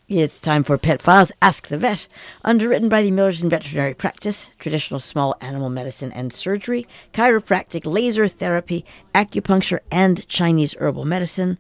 It's time for Pet Files Ask the Vet, underwritten by the Millerton Veterinary Practice, traditional small animal medicine and surgery, chiropractic, laser therapy, acupuncture, and Chinese herbal medicine.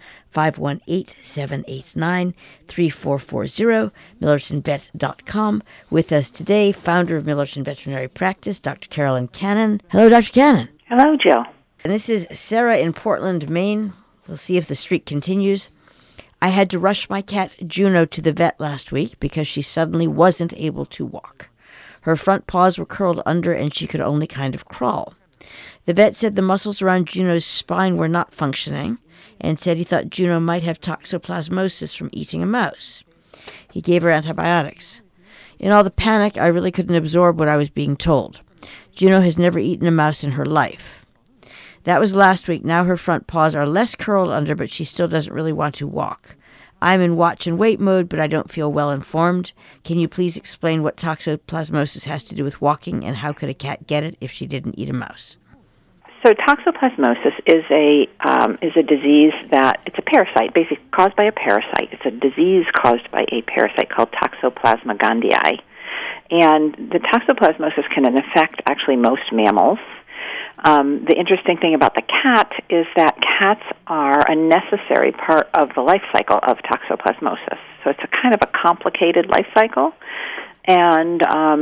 518-789-3440, MillertonVet.com. With us today, founder of Millerton Veterinary Practice, Dr. Carolyn Cannon. Hello, Dr. Cannon. Hello, Jill. And this is Sarah in Portland, Maine. We'll see if the streak continues. I had to rush my cat Juno to the vet last week because she suddenly wasn't able to walk. Her front paws were curled under and she could only kind of crawl. The vet said the muscles around Juno's spine were not functioning and said he thought Juno might have toxoplasmosis from eating a mouse. He gave her antibiotics. In all the panic, I really couldn't absorb what I was being told. Juno has never eaten a mouse in her life. That was last week. Now her front paws are less curled under, but she still doesn't really want to walk. I'm in watch and wait mode, but I don't feel well informed. Can you please explain what toxoplasmosis has to do with walking, and how could a cat get it if she didn't eat a mouse? So toxoplasmosis is a disease that, it's a parasite, basically caused by a parasite. It's a disease caused by a parasite called Toxoplasma gondii. And the toxoplasmosis can affect actually most mammals. The interesting thing about the cat is that cats are a necessary part of the life cycle of toxoplasmosis. So it's a kind of a complicated life cycle. And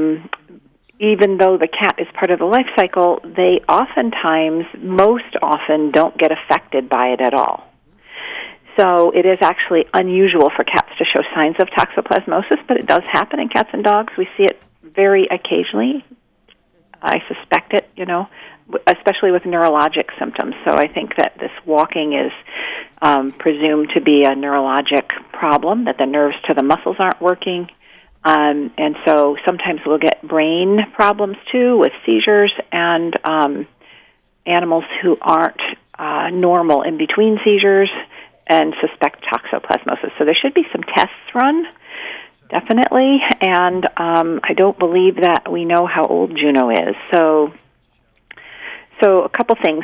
even though the cat is part of the life cycle, they most often, don't get affected by it at all. So it is actually unusual for cats to show signs of toxoplasmosis, but it does happen in cats and dogs. We see it very occasionally. I suspect it, especially with neurologic symptoms. So I think that this walking is presumed to be a neurologic problem, that the nerves to the muscles aren't working. And so sometimes we'll get brain problems, too, with seizures and animals who aren't normal in between seizures and suspect toxoplasmosis. So there should be some tests run, definitely. And I don't believe that we know how old Juno is. So a couple things.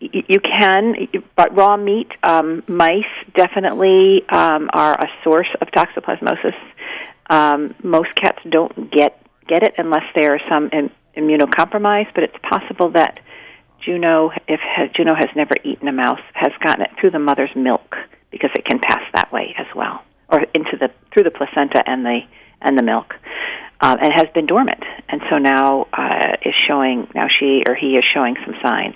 But raw meat, mice definitely are a source of toxoplasmosis. Most cats don't get it unless there are some immunocompromised, but it's possible that Juno, if Juno has never eaten a mouse, has gotten it through the mother's milk, because it can pass that way as well, or through the placenta and the milk. And has been dormant, and so now she or he is showing some signs.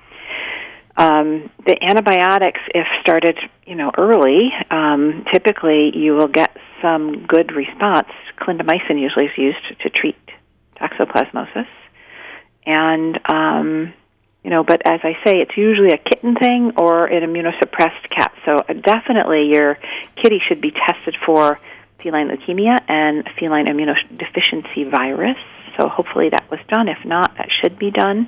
The antibiotics, if started, early, typically you will get some good response. Clindamycin usually is used to treat toxoplasmosis, and but as I say, it's usually a kitten thing or an immunosuppressed cat. So definitely your kitty should be tested for feline leukemia and feline immunodeficiency virus. So hopefully that was done. If not, that should be done.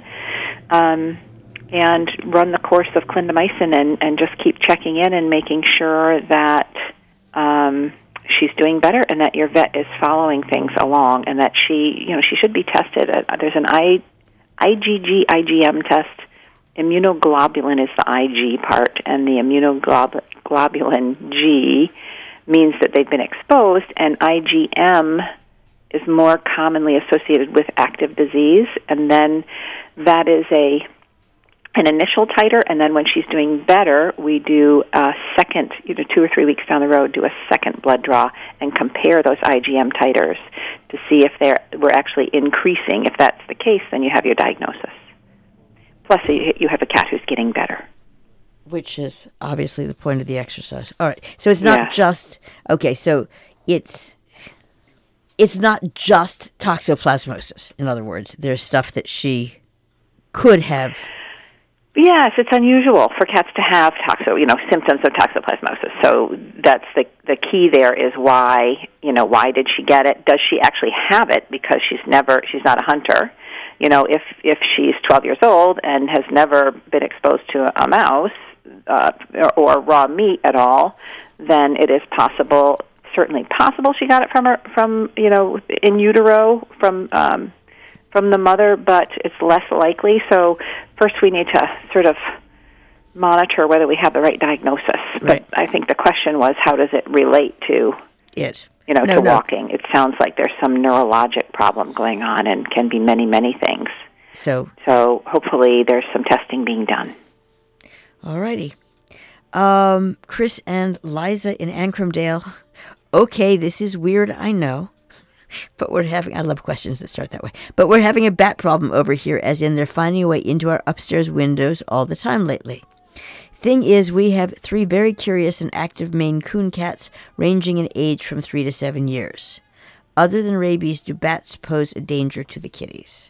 And run the course of clindamycin and just keep checking in and making sure that she's doing better and that your vet is following things along, and that she should be tested. There's an IgM test. Immunoglobulin is the IG part, and the immunoglobulin G means that they've been exposed, and IgM is more commonly associated with active disease, and then that is an initial titer, and then when she's doing better, we do a second, 2 or 3 weeks down the road, do a second blood draw and compare those IgM titers to see if we're actually increasing. If that's the case, then you have your diagnosis. Plus, you have a cat who's getting better. Which is obviously the point of the exercise. All right. So it's not just, okay, so it's not just toxoplasmosis. In other words, there's stuff that she could have. Yes, it's unusual for cats to have symptoms of toxoplasmosis. So that's the key there is why did she get it? Does she actually have it? Because she's not a hunter. If she's 12 years old and has never been exposed to a mouse or raw meat at all, then it is certainly possible she got it from in utero from the mother, but it's less likely. So first we need to sort of monitor whether we have the right diagnosis. Right. But I think the question was, how does it relate to it? to walking. It sounds like there's some neurologic problem going on and can be many, many things. So hopefully there's some testing being done. All righty. Chris and Liza in Ancramdale. Okay, this is weird, I know. But I love questions that start that way. But we're having a bat problem over here, as in they're finding a way into our upstairs windows all the time lately. Thing is, we have 3 very curious and active Maine Coon cats ranging in age from 3 to 7 years. Other than rabies, do bats pose a danger to the kitties?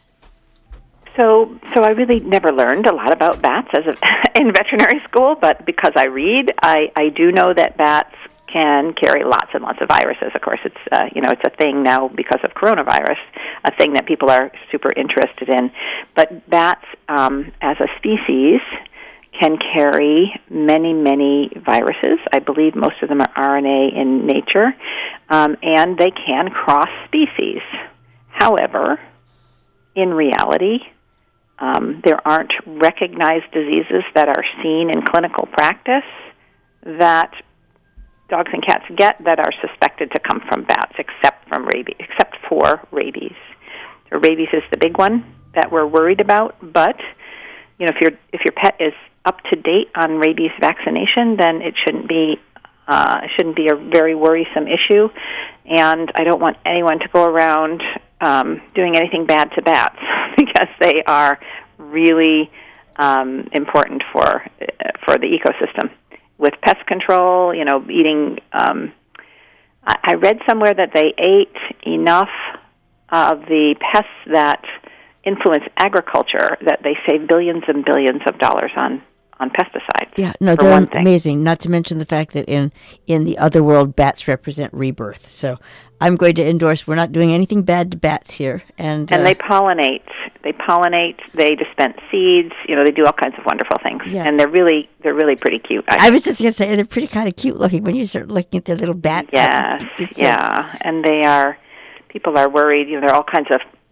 So I really never learned a lot about bats in veterinary school, but because I read, I do know that bats can carry lots and lots of viruses. Of course, it's it's a thing now because of coronavirus, a thing that people are super interested in. But bats, as a species, can carry many, many viruses. I believe most of them are RNA in nature, and they can cross species. However, in reality, there aren't recognized diseases that are seen in clinical practice that dogs and cats get that are suspected to come from bats, except for rabies. So rabies is the big one that we're worried about. But if your pet is up to date on rabies vaccination, then it shouldn't be a very worrisome issue. And I don't want anyone to go around doing anything bad to bats because they are really important for the ecosystem. With pest control, eating. I read somewhere that they ate enough of the pests that influence agriculture that they save billions and billions of dollars on pesticides. Yeah, no, they're amazing. Not to mention the fact that in the other world, bats represent rebirth. So I'm going to endorse. We're not doing anything bad to bats here, and they pollinate. They dispense seeds. They do all kinds of wonderful things. Yeah. And they're really pretty cute. I was just going to say they're pretty kind of cute looking when you start looking at their little bat. Yes, and they are. People are worried. There are all kinds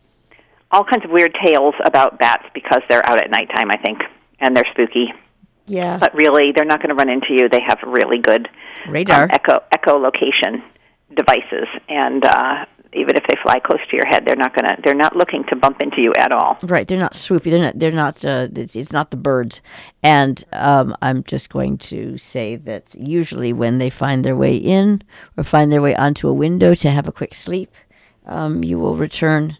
of weird tales about bats because they're out at nighttime, I think, and they're spooky. Yeah. But really, they're not going to run into you. They have really good radar echolocation devices, and even if they fly close to your head, they're not looking to bump into you at all. Right. They're not swoopy. They're not. It's not the birds. And I'm just going to say that usually when they find their way in or find their way onto a window to have a quick sleep, you will return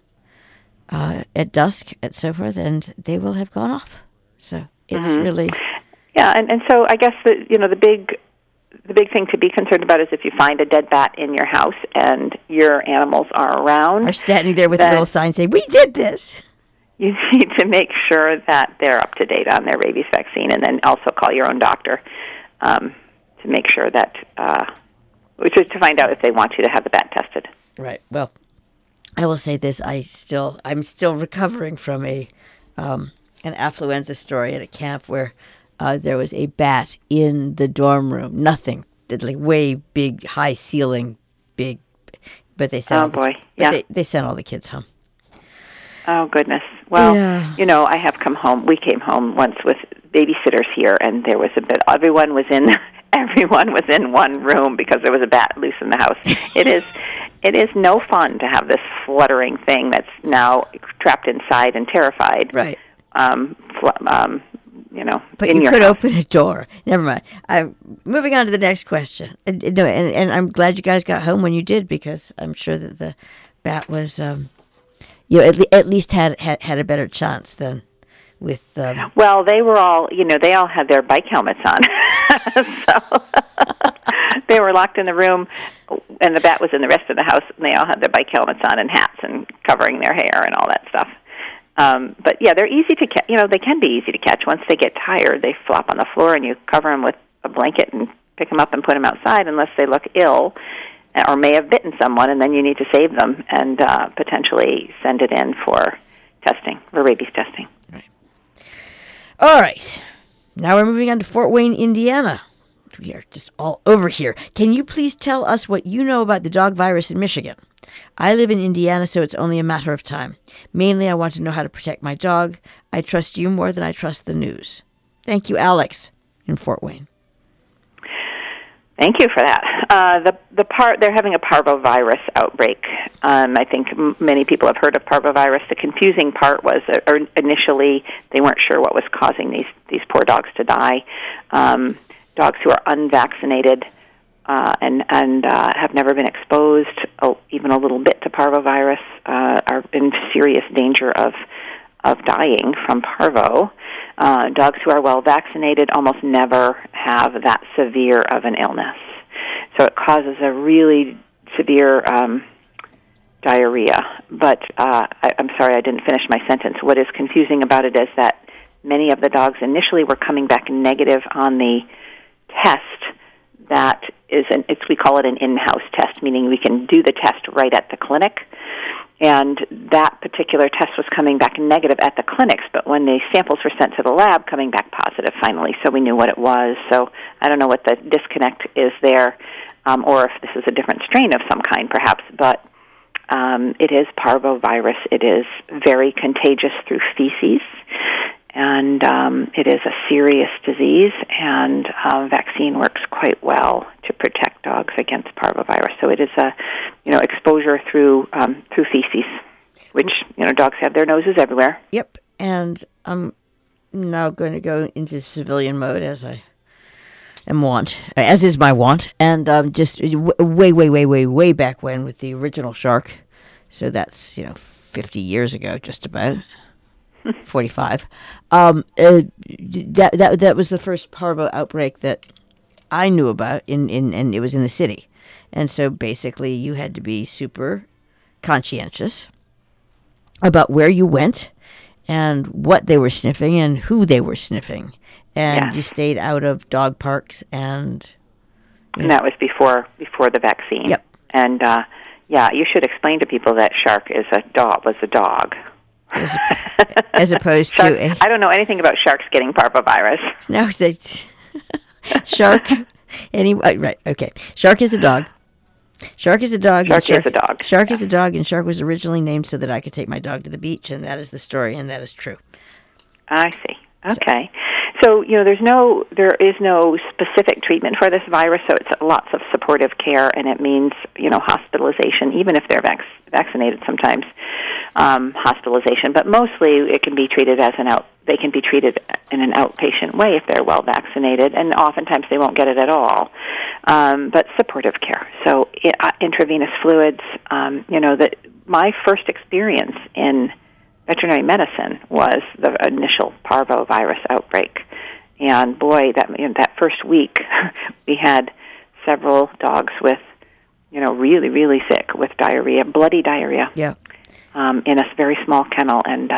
at dusk and so forth, and they will have gone off. So it's really. Yeah, and so I guess the big thing to be concerned about is if you find a dead bat in your house and your animals are around. Are standing there with a little sign saying, "We did this." You need to make sure that they're up to date on their rabies vaccine, and then also call your own doctor to make sure that, which is to find out if they want you to have the bat tested. Right. Well, I will say this: I'm still recovering from an affluenza story at a camp where. There was a bat in the dorm room. Nothing. Like way big, high ceiling, big. But they sent. They sent all the kids home. Oh goodness. Well, I have come home. We came home once with babysitters here, and there was a bit. Everyone was in one room because there was a bat loose in the house. It is no fun to have this fluttering thing that's now trapped inside and terrified. Right. But in you your could house. Open a door. Never mind. I'm moving on to the next question. And I'm glad you guys got home when you did, because I'm sure that the bat was, at least had a better chance than with. Well, they were all, they all had their bike helmets on, so they were locked in the room, and the bat was in the rest of the house, and they all had their bike helmets on and hats and covering their hair and all that stuff. But yeah, they're easy to catch. They can be easy to catch. Once they get tired, they flop on the floor, and you cover them with a blanket and pick them up and put them outside, unless they look ill or may have bitten someone, and then you need to save them and potentially send it in for testing, for rabies testing. Right. All right. Now we're moving on to Fort Wayne, Indiana. We are just all over here. Can you please tell us what you know about the dog virus in Michigan? I live in Indiana, so it's only a matter of time. Mainly, I want to know how to protect my dog. I trust you more than I trust the news. Thank you, Alex, in Fort Wayne. Thank you for that. They're having a parvovirus outbreak. I think many people have heard of parvovirus. The confusing part was, initially they weren't sure what was causing these poor dogs to die. Dogs who are unvaccinated and have never been exposed even a little bit to parvovirus are in serious danger of dying from parvo. Dogs who are well vaccinated almost never have that severe of an illness. So it causes a really severe diarrhea. But I'm sorry, I didn't finish my sentence. What is confusing about it is that many of the dogs initially were coming back negative on the test that is, we call it an in-house test, meaning we can do the test right at the clinic. And that particular test was coming back negative at the clinics, but when the samples were sent to the lab, coming back positive finally, so we knew what it was. So I don't know what the disconnect is there, or if this is a different strain of some kind, perhaps, but it is parvovirus. It is very contagious through feces, and it is a serious disease, and vaccine works quite well to protect dogs against parvovirus. So it is a, exposure through feces, which, dogs have their noses everywhere. Yep, and I'm now going to go into civilian mode as I am wont, as is my wont, and just way back when with the original shark. So that's 50 years ago, just about 45. That was the first parvo outbreak that I knew about, and it was in the city, and so basically you had to be super conscientious about where you went and what they were sniffing and who they were sniffing. And you stayed out of dog parks, and that was before the vaccine. Yep. And you should explain to people that shark was a dog. As opposed shark, to I don't know anything about sharks getting parvovirus. No, shark. Anyway, right? Okay. Shark is a dog. Shark is a dog. Shark is a dog, and Shark was originally named so that I could take my dog to the beach, and that is the story, and that is true. I see. Okay. So, there is no specific treatment for this virus, so it's lots of supportive care, and it means, hospitalization, even if they're vaccinated sometimes, hospitalization. But mostly it can be treated they can be treated in an outpatient way if they're well vaccinated, and oftentimes they won't get it at all. But supportive care. So intravenous fluids, that my first experience in veterinary medicine was the initial parvovirus outbreak. And boy, that first week, we had several dogs with, really, really sick with diarrhea, bloody diarrhea. Yeah. In a very small kennel. And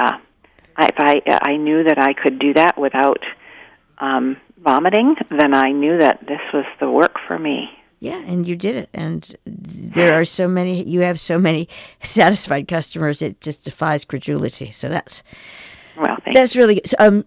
I knew that I could do that without vomiting, then I knew that this was the work for me. Yeah, and you did it. And you have so many satisfied customers, it just defies credulity. So that's really good.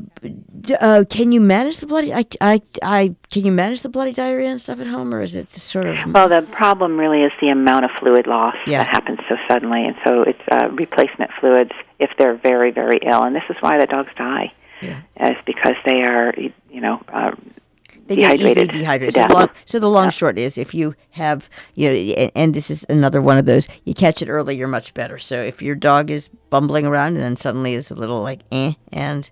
Can you manage the bloody? Can you manage the bloody diarrhea and stuff at home, or is it just sort of? Well, the problem really is the amount of fluid loss that happens so suddenly, and so it's replacement fluids if they're very, very ill, and this is why the dogs die. Yeah, is because they are, they get easily dehydrated. So the long short is, if you have, and this is another one of those, you catch it early, you're much better. So if your dog is bumbling around and then suddenly is a little like and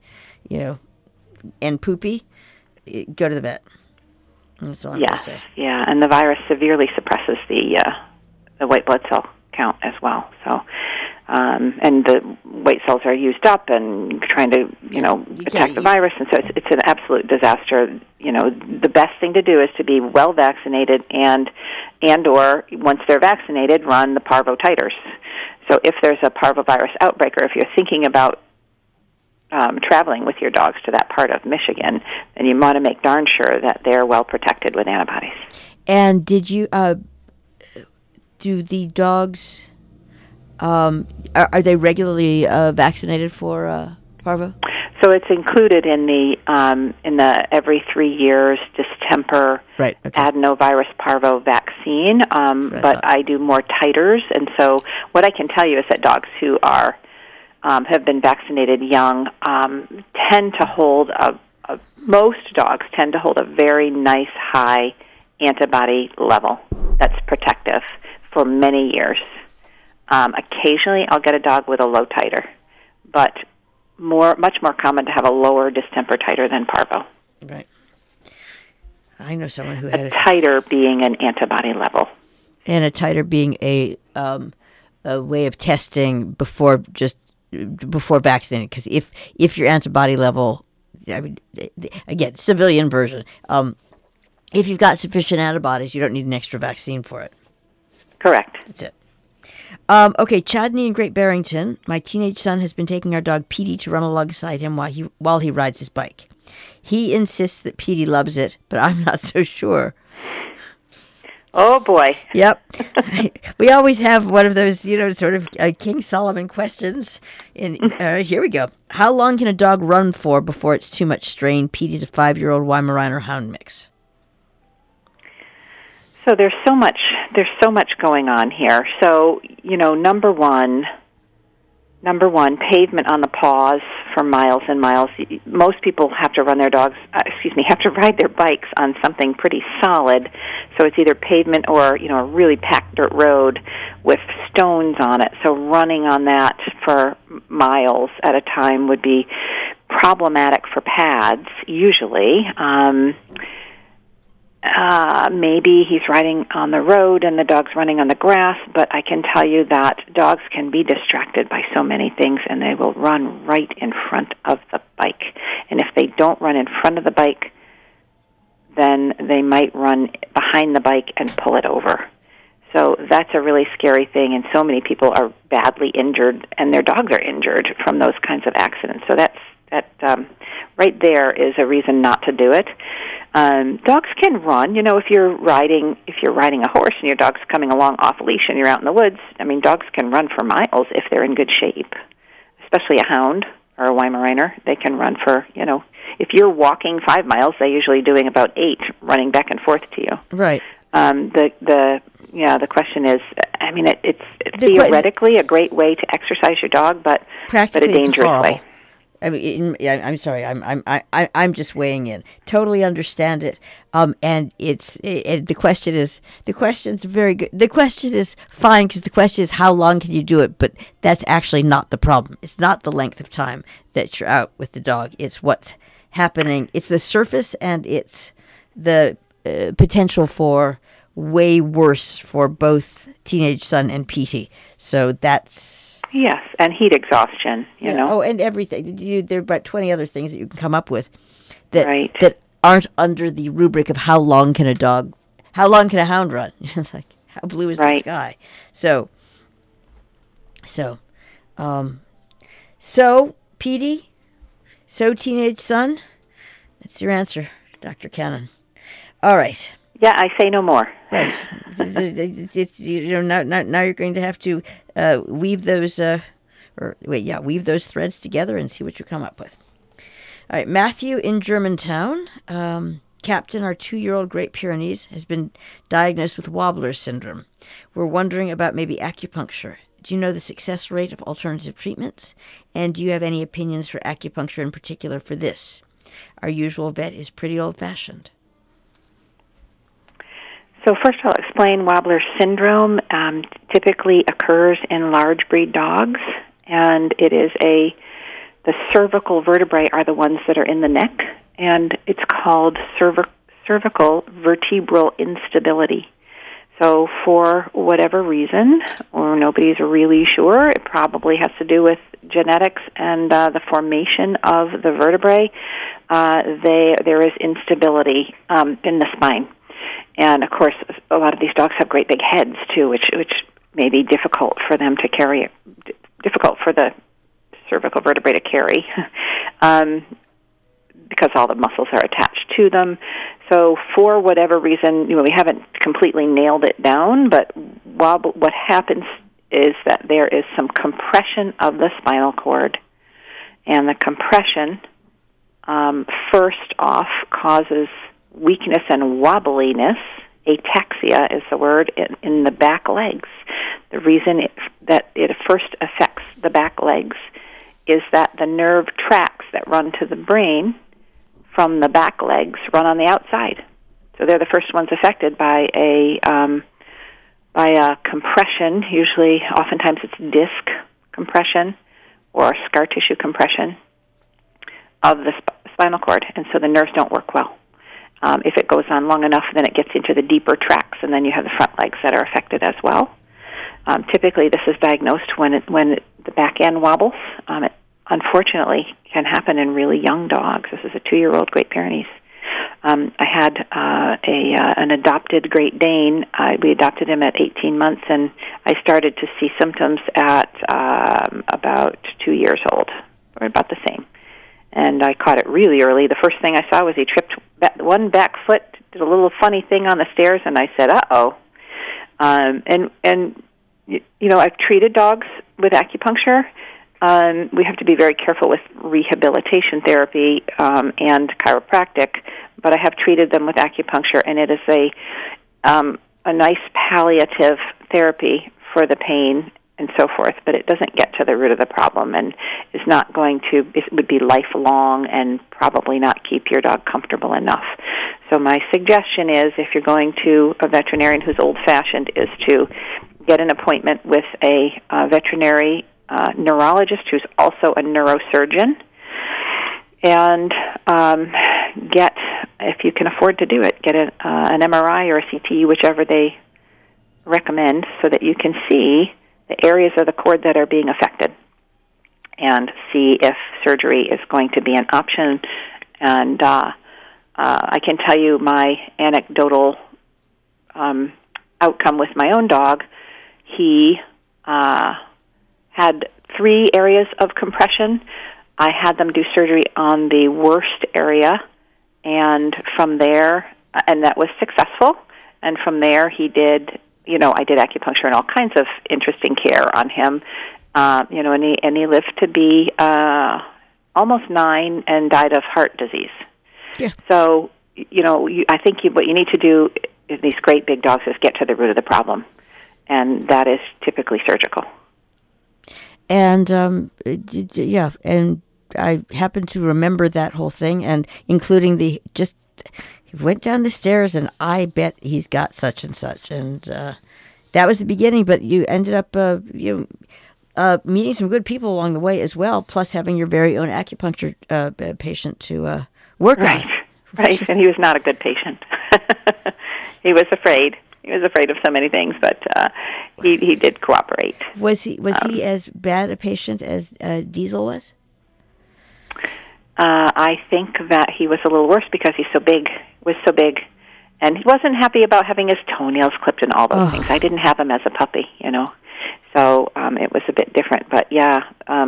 poopy, go to the vet. That's all I'm going to say. Yeah, and the virus severely suppresses the white blood cell count as well. So, and the white cells are used up and trying to, attack the virus, and so it's an absolute disaster. The best thing to do is to be well vaccinated and or once they're vaccinated, run the parvo titers. So if there's a parvovirus outbreak, or if you're thinking about traveling with your dogs to that part of Michigan, then you want to make darn sure that they're well protected with antibodies. And did you do the dogs? Are they regularly vaccinated for parvo? So it's included in the every 3 years distemper adenovirus parvo vaccine. But I do more titers, and so what I can tell you is that dogs who are have been vaccinated young tend to hold most dogs tend to hold a very nice high antibody level that's protective for many years. Occasionally, I'll get a dog with a low titer, but much more common to have a lower distemper titer than parvo. Right. I know someone who had a titer being an antibody level, and a titer being a way of testing before vaccinating. Because if your antibody level, I mean, again, civilian version, if you've got sufficient antibodies, you don't need an extra vaccine for it. Correct. That's it. Okay, Chadney in Great Barrington. My teenage son has been taking our dog Petey to run alongside him while he rides his bike. He insists that Petey loves it, but I'm not so sure. Oh, boy. Yep. We always have one of those, sort of King Solomon questions. Here we go. How long can a dog run for before it's too much strain? Petey's a 5-year-old Weimaraner Hound mix. So there's so much going on here. So, number one, pavement on the paws for miles and miles. Most people have to ride their bikes on something pretty solid. So it's either pavement or, a really packed dirt road with stones on it. So running on that for miles at a time would be problematic for pads, usually. Maybe he's riding on the road and the dog's running on the grass, but I can tell you that dogs can be distracted by so many things, and they will run right in front of the bike. And if they don't run in front of the bike, then they might run behind the bike and pull it over. So that's a really scary thing, and so many people are badly injured, and their dogs are injured from those kinds of accidents. So that right there is a reason not to do it. Dogs can run. If you're riding a horse and your dog's coming along off leash and you're out in the woods, dogs can run for miles if they're in good shape. Especially a hound or a Weimaraner, they can run for, if you're walking 5 miles, they're usually doing about 8, running back and forth to you. Right. The question is, it's theoretically a great way to exercise your dog, but a dangerous way. I'm sorry. I'm just weighing in. Totally understand it. And the question's very good. The question is fine because the question is how long can you do it? But that's actually not the problem. It's not the length of time that you're out with the dog. It's what's happening. It's the surface, and it's the potential for way worse for both teenage son and Petey. So that's. Yes, and heat exhaustion, you know. Oh, and everything. There are about 20 other things that you can come up with that aren't under the rubric of how long can a hound run? It's like, how blue is the sky? So, Petey, teenage son, that's your answer, Dr. Cannon. All right. Yeah, I say no more. Right. It's now you're going to have to weave those threads together and see what you come up with. All right, Matthew in Germantown. Captain, our 2-year-old Great Pyrenees, has been diagnosed with Wobbler syndrome. We're wondering about maybe acupuncture. Do you know the success rate of alternative treatments? And do you have any opinions for acupuncture in particular for this? Our usual vet is pretty old-fashioned. So first I'll explain Wobbler syndrome. Typically occurs in large breed dogs, and it is the cervical vertebrae are the ones that are in the neck, and it's called cervical vertebral instability. So for whatever reason, or nobody's really sure, it probably has to do with genetics and the formation of the vertebrae. There is instability in the spine. And, of course, a lot of these dogs have great big heads, too, which may be difficult for them to carry, difficult for the cervical vertebrae to carry because all the muscles are attached to them. So for whatever reason, we haven't completely nailed it down, but what happens is that there is some compression of the spinal cord, and the compression, first off, causes weakness and wobbliness. Ataxia is the word in the back legs. The reason that it first affects the back legs is that the nerve tracks that run to the brain from the back legs run on the outside. So they're the first ones affected by a compression. Usually, oftentimes it's disc compression or scar tissue compression of the spinal cord, and so the nerves don't work well. If it goes on long enough, then it gets into the deeper tracts, and then you have the front legs that are affected as well. Typically, this is diagnosed when the back end wobbles. It unfortunately can happen in really young dogs. This is a 2-year-old Great Pyrenees. I had an adopted Great Dane. We adopted him at 18 months, and I started to see symptoms at about 2 years old, or about the same. And I caught it really early. The first thing I saw was he tripped one back foot, did a little funny thing on the stairs, and I said, "Uh-oh." And you know, I've treated dogs with acupuncture. We have to be very careful with rehabilitation therapy and chiropractic, but I have treated them with acupuncture, and it is a nice palliative therapy for the pain and so forth, but it doesn't get to the root of the problem and is not going to, it would be lifelong and probably not keep your dog comfortable enough. So my suggestion is, if you're going to a veterinarian who's old-fashioned, is to get an appointment with a veterinary neurologist who's also a neurosurgeon, and get, if you can afford to do it, get an MRI or a CT, whichever they recommend, so that you can see the areas of the cord that are being affected and see if surgery is going to be an option. And I can tell you my anecdotal outcome with my own dog. He had 3 areas of compression. I had them do surgery on the worst area, and from there, and that was successful, and from there he did, I did acupuncture and all kinds of interesting care on him, and he lived to be almost 9 and died of heart disease. Yeah. So, I think what you need to do in these great big dogs is get to the root of the problem, and that is typically surgical. And, and I happen to remember that whole thing, and including he went down the stairs, and I bet he's got such and such. And that was the beginning, but you ended up meeting some good people along the way as well, plus having your very own acupuncture patient to work on. Right, and he was not a good patient. He was afraid. He was afraid of so many things, but he did cooperate. Was he as bad a patient as Diesel was? I think that he was a little worse because he's so big. Was so big, and he wasn't happy about having his toenails clipped and all those things. I didn't have him as a puppy, so it was a bit different. But yes.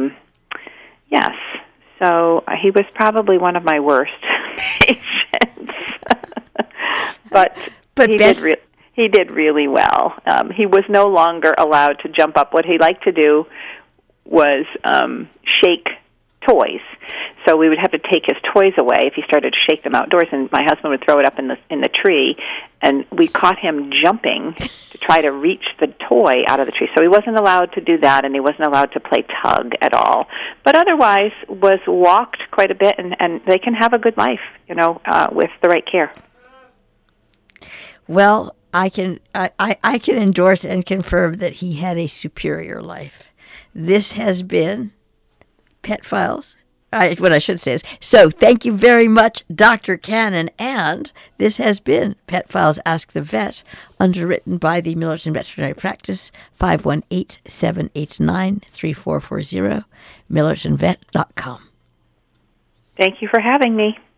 So he was probably one of my worst patients, but he did really well. He was no longer allowed to jump up. What he liked to do was shake toys. So we would have to take his toys away if he started to shake them outdoors, and my husband would throw it up in the tree, and we caught him jumping to try to reach the toy out of the tree. So he wasn't allowed to do that, and he wasn't allowed to play tug at all. But otherwise was walked quite a bit, and they can have a good life, with the right care. Well, I can endorse and confirm that he had a superior life. This has been Pet Files. What I should say is, so thank you very much, Dr. Cannon, and this has been Pet Files Ask the Vet, underwritten by the Millerton Veterinary Practice, 518-789-3440, millertonvet.com. Thank you for having me.